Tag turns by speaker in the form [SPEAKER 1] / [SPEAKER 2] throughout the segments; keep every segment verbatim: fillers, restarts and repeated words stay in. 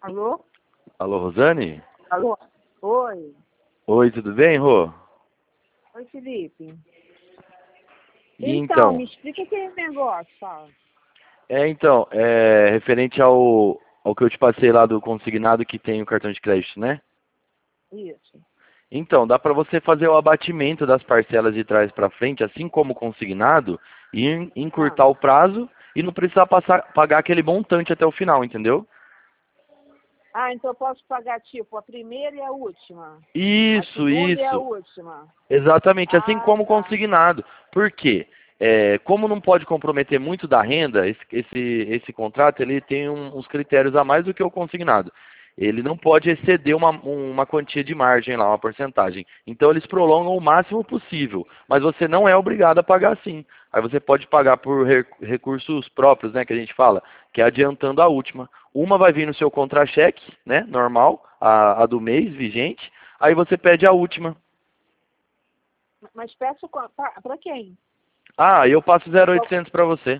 [SPEAKER 1] Alô?
[SPEAKER 2] Alô, Rosane?
[SPEAKER 1] Alô? Oi.
[SPEAKER 2] Oi, tudo bem, Rô?
[SPEAKER 1] Oi, Felipe.
[SPEAKER 2] E
[SPEAKER 1] Então,
[SPEAKER 2] então?
[SPEAKER 1] me explica aquele negócio, fala.
[SPEAKER 2] É, então, é referente ao, ao que eu te passei lá do consignado que tem o cartão de crédito, né?
[SPEAKER 1] Isso.
[SPEAKER 2] Então, dá para você fazer o abatimento das parcelas de trás para frente, assim como o consignado, e en-
[SPEAKER 1] Ah.
[SPEAKER 2] encurtar o prazo e não precisar passar, pagar aquele montante até o final, entendeu?
[SPEAKER 1] ah, então eu posso pagar, tipo, a primeira e a última. A
[SPEAKER 2] Isso,
[SPEAKER 1] segunda e a
[SPEAKER 2] isso.
[SPEAKER 1] última.
[SPEAKER 2] Exatamente, assim
[SPEAKER 1] Ah,
[SPEAKER 2] como
[SPEAKER 1] tá.
[SPEAKER 2] consignado. Por quê? É, como não pode comprometer muito da renda, esse, esse, esse contrato ele tem um- uns critérios a mais do que o consignado. Ele não pode exceder uma, uma quantia de margem lá, uma porcentagem. Então eles prolongam o máximo possível, mas você não é obrigado a pagar sim. Aí você pode pagar por re- recursos próprios, né, que a gente fala, que é adiantando a última. Uma vai vir no seu contra-cheque, né, normal, a, a do mês vigente, aí você pede a última.
[SPEAKER 1] Mas peço para quem?
[SPEAKER 2] Ah, eu passo
[SPEAKER 1] Pra
[SPEAKER 2] zero
[SPEAKER 1] qual-
[SPEAKER 2] oitocentos para você.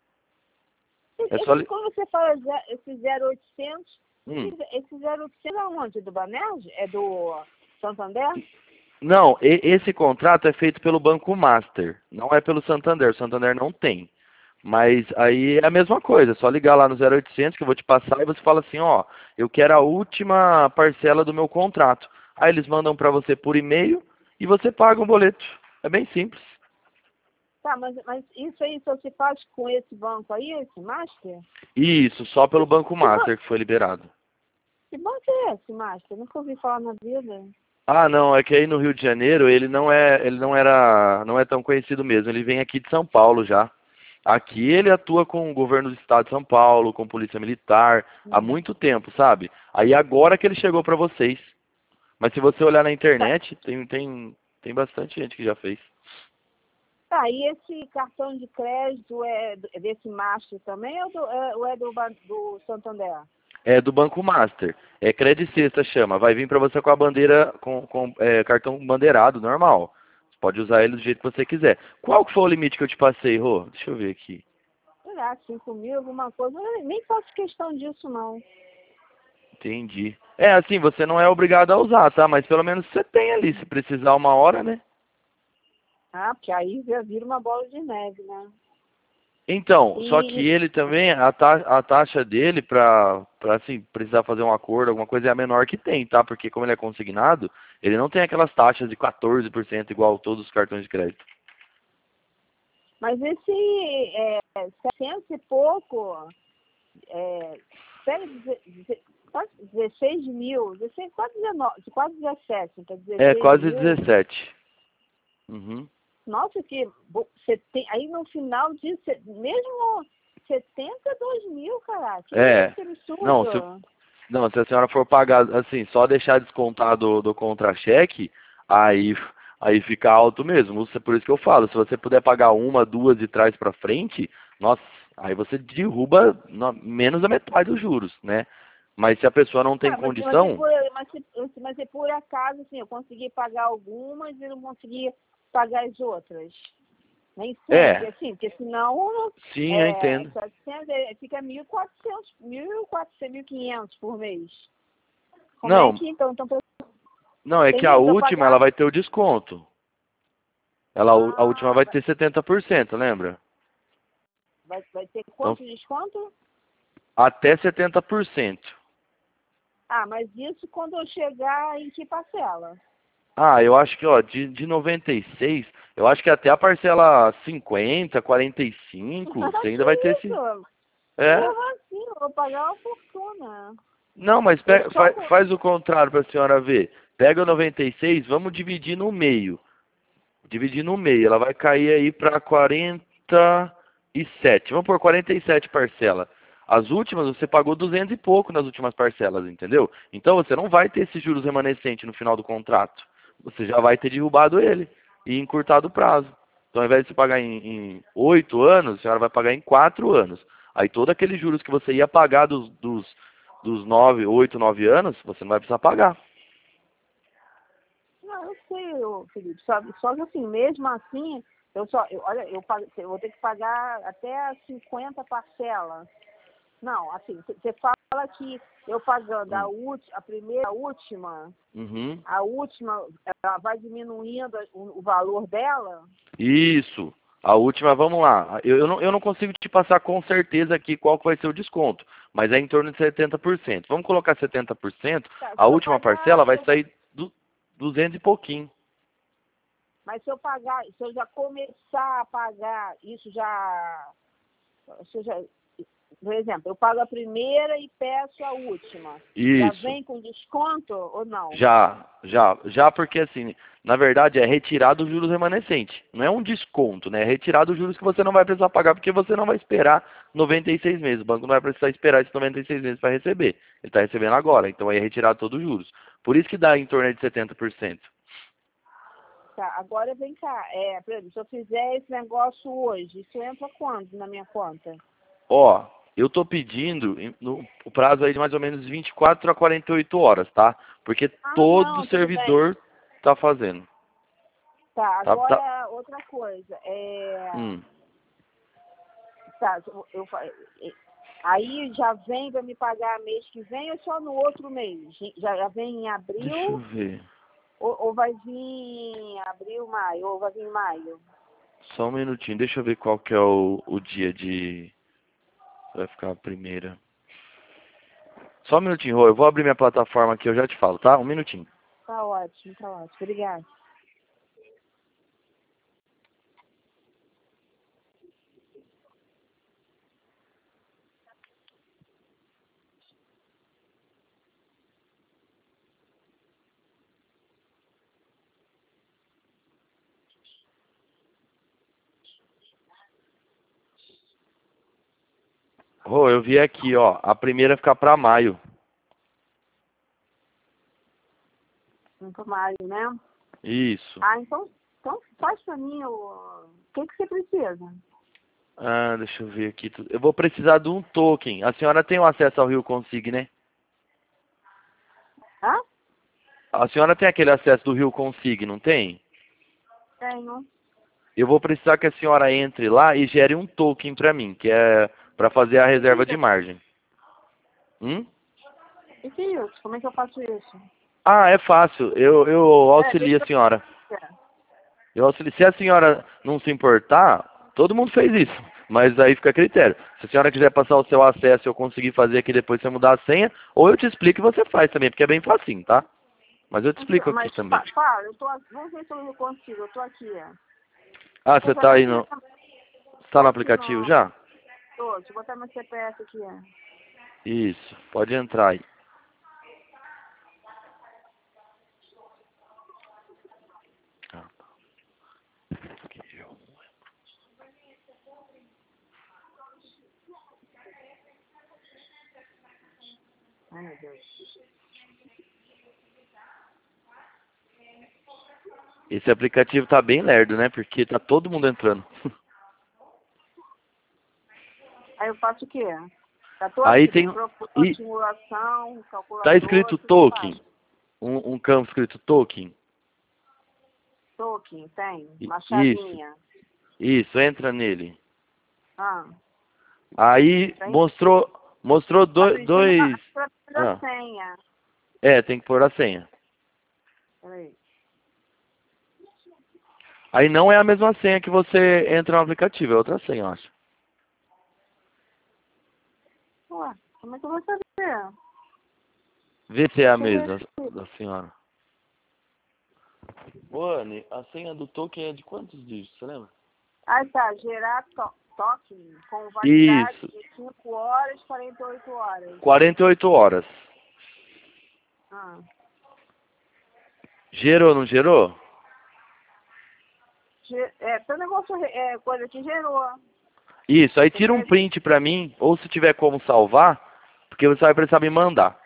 [SPEAKER 2] É só...
[SPEAKER 1] Esse,
[SPEAKER 2] li-
[SPEAKER 1] quando você fala ze- esse zero oitocentos,
[SPEAKER 2] Hum.
[SPEAKER 1] esse, esse zero oitocentos é onde? Do Banerj? É do Santander?
[SPEAKER 2] Não, e- esse contrato é feito pelo Banco Master, não é pelo Santander. O Santander não tem. Mas aí é a mesma coisa, é só ligar lá no zero oitocentos que eu vou te passar e você fala assim, ó, eu quero a última parcela do meu contrato. Aí eles mandam para você por e-mail e você paga um boleto. É bem simples.
[SPEAKER 1] Tá, mas, mas isso aí só se faz com esse banco aí, esse Master?
[SPEAKER 2] Isso, só pelo
[SPEAKER 1] Que,
[SPEAKER 2] Banco
[SPEAKER 1] que, ban-
[SPEAKER 2] Master que foi liberado.
[SPEAKER 1] que banco é esse, Master? Nunca ouvi falar na vida.
[SPEAKER 2] Ah, não, é que aí no Rio de Janeiro ele não é, ele não era, não é tão conhecido mesmo. Ele vem aqui de São Paulo já. Aqui ele atua com o governo do estado de São Paulo, com polícia militar, há
[SPEAKER 1] Hum.
[SPEAKER 2] muito tempo, sabe? Aí agora que ele chegou pra vocês. Mas se você olhar na
[SPEAKER 1] Tá,
[SPEAKER 2] internet, tem, tem, tem bastante gente que já fez.
[SPEAKER 1] tá, e esse cartão de crédito é do- é desse Master também ou, do, é, ou é do, Ban- do Santander?
[SPEAKER 2] É do Banco Master. É Credit Sexta chama. Vai vir pra você com a bandeira, com, com é, cartão bandeirado, normal. Você pode usar ele do jeito que você quiser. Qual que foi o limite que eu te passei, Rô? Deixa eu ver aqui.
[SPEAKER 1] Sei lá, cinco mil, alguma coisa. Eu nem faço questão disso, não.
[SPEAKER 2] Entendi. É, assim, você não é obrigado a usar, tá? Mas pelo menos você tem ali, se precisar uma hora, né?
[SPEAKER 1] Ah, porque aí já vira uma bola de neve, né?
[SPEAKER 2] Então, só
[SPEAKER 1] E,
[SPEAKER 2] que ele também, a, ta a taxa dele pra, pra, assim, precisar fazer um acordo, alguma coisa, é a menor que tem, tá? Porque como ele é consignado, ele não tem aquelas taxas de quatorze por cento igual todos os cartões de crédito.
[SPEAKER 1] mas esse é, setecentos e pouco, é, pega deze- deze- quase dezesseis mil, dezesseis, quase dezenove, quase dezessete, então
[SPEAKER 2] É,
[SPEAKER 1] dezesseis
[SPEAKER 2] quase
[SPEAKER 1] mil.
[SPEAKER 2] dezessete. Uhum.
[SPEAKER 1] Nossa, que bo- você tem, aí no final disso, cê- mesmo setenta e dois mil, cara, que
[SPEAKER 2] É.
[SPEAKER 1] isso, que
[SPEAKER 2] Não, se,
[SPEAKER 1] absurdo.
[SPEAKER 2] não, se a senhora for pagar, assim, só deixar descontar do, do contra-cheque, aí, aí fica alto mesmo. Isso é por isso que eu falo, se você puder pagar uma, duas de trás pra frente, nossa, aí você derruba no- menos da metade dos juros, né? Mas se a pessoa não tem
[SPEAKER 1] Tá, mas, mas, se
[SPEAKER 2] condição,
[SPEAKER 1] por, mas, se, mas se por acaso, assim, eu consegui pagar algumas e não consegui pagar as outras. Nem sempre,
[SPEAKER 2] é,
[SPEAKER 1] assim, porque senão
[SPEAKER 2] sim, eu
[SPEAKER 1] é,
[SPEAKER 2] entendo.
[SPEAKER 1] setecentos, é, fica mil e quatrocentos, mil e quatrocentos, mil e quinhentos por mês. Como é
[SPEAKER 2] Não,
[SPEAKER 1] que, então, então
[SPEAKER 2] não, é que
[SPEAKER 1] tem
[SPEAKER 2] a
[SPEAKER 1] jeito de eu
[SPEAKER 2] última ela
[SPEAKER 1] pagar?
[SPEAKER 2] vai ter o desconto. Ela, a última
[SPEAKER 1] Ah,
[SPEAKER 2] vai
[SPEAKER 1] vai,
[SPEAKER 2] ter setenta por cento, lembra?
[SPEAKER 1] vai, vai ter
[SPEAKER 2] Então,
[SPEAKER 1] quanto de desconto?
[SPEAKER 2] até setenta por cento.
[SPEAKER 1] Ah, mas isso quando eu chegar em que parcela?
[SPEAKER 2] Ah, eu acho que, ó, de, de noventa e seis, eu acho que até a parcela cinquenta, quarenta e cinco, você ainda
[SPEAKER 1] Que
[SPEAKER 2] vai ter esse...
[SPEAKER 1] isso?
[SPEAKER 2] É?
[SPEAKER 1] Mesmo assim, eu vou pagar uma fortuna.
[SPEAKER 2] Não, mas
[SPEAKER 1] Eu
[SPEAKER 2] pe-
[SPEAKER 1] só
[SPEAKER 2] fa-
[SPEAKER 1] vou...
[SPEAKER 2] faz o contrário para a senhora ver. Pega o noventa e seis, vamos dividir no meio. Dividir no meio, ela vai cair aí para quarenta e sete. Vamos por quarenta e sete parcelas. As últimas, você pagou duzentos e pouco nas últimas parcelas, entendeu? Então você não vai ter esses juros remanescentes no final do contrato. Você já vai ter derrubado ele e encurtado o prazo. Então, ao invés de você pagar em, em oito anos, a senhora vai pagar em quatro anos. Aí, todos aqueles juros que você ia pagar dos, dos, dos nove, oito, nove anos, você não vai precisar pagar.
[SPEAKER 1] Não, eu sei, ô, Felipe, só, só que assim, mesmo assim, eu só, eu, olha, eu, pago- eu vou ter que pagar até cinquenta parcelas. Não, assim, você fala que eu pagando a,
[SPEAKER 2] Hum.
[SPEAKER 1] ulti, a primeira, a última,
[SPEAKER 2] Uhum.
[SPEAKER 1] a última, ela vai diminuindo o, o valor dela?
[SPEAKER 2] Isso. A última, vamos lá. Eu, eu, não, eu não consigo te passar com certeza aqui qual que vai ser o desconto, mas é em torno de setenta por cento. Vamos colocar setenta por cento,
[SPEAKER 1] Tá,
[SPEAKER 2] a
[SPEAKER 1] se eu
[SPEAKER 2] última
[SPEAKER 1] pagar,
[SPEAKER 2] parcela vai
[SPEAKER 1] se eu-
[SPEAKER 2] sair do duzentos e pouquinho.
[SPEAKER 1] mas se eu pagar, se eu já começar a pagar, isso já, se eu já, por exemplo, eu pago a primeira e peço a última. Já
[SPEAKER 2] Isso.
[SPEAKER 1] vem com desconto ou não?
[SPEAKER 2] Já, já, já porque assim, na verdade é retirado os juros remanescentes. Não é um desconto, né? É retirado os juros que você não vai precisar pagar porque você não vai esperar noventa e seis meses. O banco não vai precisar esperar esses noventa e seis meses para receber. Ele está recebendo agora, então aí é retirado todos os juros. Por isso que dá em torno de setenta por cento.
[SPEAKER 1] Tá, agora vem cá. É, por exemplo, se eu fizer esse negócio hoje, isso entra quando na minha conta?
[SPEAKER 2] Ó, eu tô pedindo em- no o prazo aí de mais ou menos vinte e quatro a quarenta e oito horas, tá? Porque
[SPEAKER 1] Ah,
[SPEAKER 2] todo
[SPEAKER 1] não, tudo bem.
[SPEAKER 2] servidor tá fazendo.
[SPEAKER 1] Tá,
[SPEAKER 2] Tá, tá.
[SPEAKER 1] agora outra coisa. É,
[SPEAKER 2] Hum.
[SPEAKER 1] tá, eu, eu fa- é, aí já vem para me pagar mês que vem ou só no outro mês? Já, já vem em
[SPEAKER 2] Deixa eu
[SPEAKER 1] abril
[SPEAKER 2] ver.
[SPEAKER 1] ou, ou vai vir em abril, maio, ou vai vir em maio?
[SPEAKER 2] Só um minutinho, deixa eu ver qual que é o, o dia de... Vai ficar a primeira. Só um minutinho, Rô, eu vou abrir minha plataforma aqui, eu já te falo, tá? Um minutinho.
[SPEAKER 1] Tá ótimo, tá ótimo. Obrigada.
[SPEAKER 2] Rô, eu vi aqui, ó, a primeira ficar pra maio.
[SPEAKER 1] Muito maio, né?
[SPEAKER 2] Isso.
[SPEAKER 1] Ah, então, então faz para mim o... o que, que você precisa?
[SPEAKER 2] Ah, deixa eu ver aqui. tu- Eu vou precisar de um token. A senhora tem o acesso ao Rio Consig, né?
[SPEAKER 1] Hã?
[SPEAKER 2] A senhora tem aquele acesso do Rio Consig, não tem?
[SPEAKER 1] Tenho.
[SPEAKER 2] Eu vou precisar que a senhora entre lá e gere um token pra mim, que é pra fazer a
[SPEAKER 1] O que que é
[SPEAKER 2] reserva de
[SPEAKER 1] isso?
[SPEAKER 2] margem. Hum?
[SPEAKER 1] O que que é isso? Como é que eu faço isso?
[SPEAKER 2] Ah, é fácil. Eu, eu
[SPEAKER 1] É,
[SPEAKER 2] auxilio
[SPEAKER 1] deixa
[SPEAKER 2] a senhora.
[SPEAKER 1] eu ver.
[SPEAKER 2] Eu auxilio. Se a senhora não se importar, todo mundo fez isso. Mas aí fica a critério. Se a senhora quiser passar o seu acesso e eu conseguir fazer aqui depois você mudar a senha, ou eu te explico e você faz também, porque é bem facinho, tá? Mas eu te explico aqui
[SPEAKER 1] Mas,
[SPEAKER 2] também.
[SPEAKER 1] fa- fala, eu tô, vamos ver se eu consigo, eu tô aqui.
[SPEAKER 2] Ah,
[SPEAKER 1] Tô
[SPEAKER 2] você tá aí
[SPEAKER 1] fazendo
[SPEAKER 2] no.
[SPEAKER 1] isso,
[SPEAKER 2] Tá
[SPEAKER 1] tô
[SPEAKER 2] no
[SPEAKER 1] aqui
[SPEAKER 2] aplicativo
[SPEAKER 1] no...
[SPEAKER 2] já?
[SPEAKER 1] Tô, deixa eu botar meu C P F aqui.
[SPEAKER 2] Isso. Pode entrar aí. Ah, tá. Aqui, eu-
[SPEAKER 1] Ai, meu Deus.
[SPEAKER 2] Esse aplicativo tá bem lerdo, né? Porque tá todo mundo entrando.
[SPEAKER 1] Aí eu faço o quê? Tá todo
[SPEAKER 2] Aí
[SPEAKER 1] aqui,
[SPEAKER 2] tem.
[SPEAKER 1] propor,
[SPEAKER 2] E
[SPEAKER 1] simulação,
[SPEAKER 2] tá
[SPEAKER 1] calculador,
[SPEAKER 2] escrito
[SPEAKER 1] o que que eu
[SPEAKER 2] token.
[SPEAKER 1] faço?
[SPEAKER 2] Um, um campo escrito token.
[SPEAKER 1] Token, tem,
[SPEAKER 2] I-
[SPEAKER 1] uma
[SPEAKER 2] Isso.
[SPEAKER 1] chavinha.
[SPEAKER 2] Isso, entra nele.
[SPEAKER 1] Ah,
[SPEAKER 2] Aí
[SPEAKER 1] tem.
[SPEAKER 2] mostrou, mostrou
[SPEAKER 1] Tá
[SPEAKER 2] dois,
[SPEAKER 1] preenchendo
[SPEAKER 2] dois.
[SPEAKER 1] a a
[SPEAKER 2] Ah,
[SPEAKER 1] senha.
[SPEAKER 2] é, tem que pôr a senha.
[SPEAKER 1] Peraí.
[SPEAKER 2] Aí não é a mesma senha que você entra no aplicativo, é outra senha, eu acho.
[SPEAKER 1] Ué, como é que eu vou saber?
[SPEAKER 2] Vê se é a
[SPEAKER 1] Deixa eu ver
[SPEAKER 2] mesma
[SPEAKER 1] aqui.
[SPEAKER 2] da senhora. Ô, Anne, a senha do token é de quantos dígitos, você lembra?
[SPEAKER 1] Ah, tá. Gerar to token com validade
[SPEAKER 2] Isso,
[SPEAKER 1] de cinco horas, quarenta e oito horas.
[SPEAKER 2] quarenta e oito horas.
[SPEAKER 1] Ah.
[SPEAKER 2] Gerou, não gerou?
[SPEAKER 1] Ge- É, teu negócio, é, coisa que gerou.
[SPEAKER 2] Isso, aí tira um
[SPEAKER 1] Entendeu?
[SPEAKER 2] print pra mim, ou se tiver como salvar, porque você vai precisar me mandar.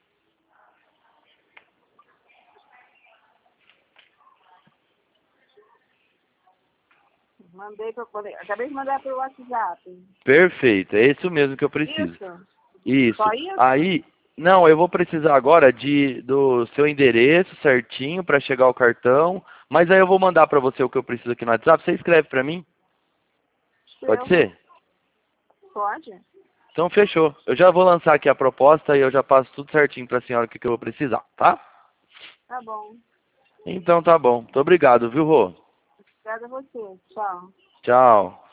[SPEAKER 1] Mandei pra poder. Acabei de mandar pelo WhatsApp.
[SPEAKER 2] Perfeito, é isso mesmo que eu preciso.
[SPEAKER 1] Isso?
[SPEAKER 2] Isso.
[SPEAKER 1] Só isso?
[SPEAKER 2] Aí, não, eu vou precisar agora de do seu endereço certinho para chegar o cartão, mas aí eu vou mandar para você o que eu preciso aqui no WhatsApp. Você escreve para mim? Pode
[SPEAKER 1] Escrevo.
[SPEAKER 2] ser?
[SPEAKER 1] Pode?
[SPEAKER 2] Então fechou. Eu já vou lançar aqui a proposta e eu já passo tudo certinho para a senhora o que, que eu vou precisar, tá?
[SPEAKER 1] Tá bom.
[SPEAKER 2] Então tá bom. Muito obrigado, viu, Rô?
[SPEAKER 1] Obrigada a você. Tchau.
[SPEAKER 2] Tchau.